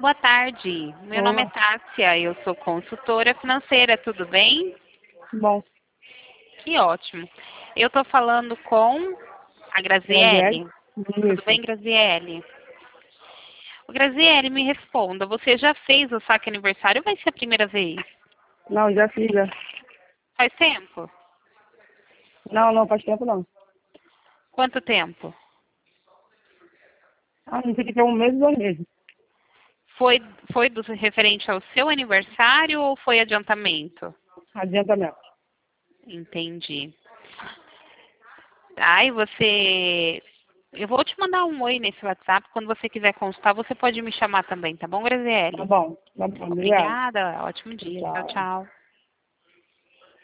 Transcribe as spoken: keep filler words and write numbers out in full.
Boa tarde, meu nome é Olá, Tássia, eu sou consultora financeira, tudo bem? bom, Que ótimo. Eu estou falando com a Graziele? Graziele. Tudo Isso. bem, Graziele? Ô, Graziele, me responda, você já fez o saque aniversário ou vai ser a primeira vez? Não, já fiz, já. Faz tempo? Não, não, faz tempo não. Quanto tempo? Ah, não sei que é um mês ou dois meses. Foi, foi do, referente ao seu aniversário ou foi adiantamento? Adiantamento. Entendi. Tá, e você... Eu vou te mandar um oi nesse WhatsApp. Quando você quiser consultar, você pode me chamar também, tá bom, Tá Graziele? bom, tá bom, obrigado. Obrigada, ótimo dia. Tchau, Tchau. tchau.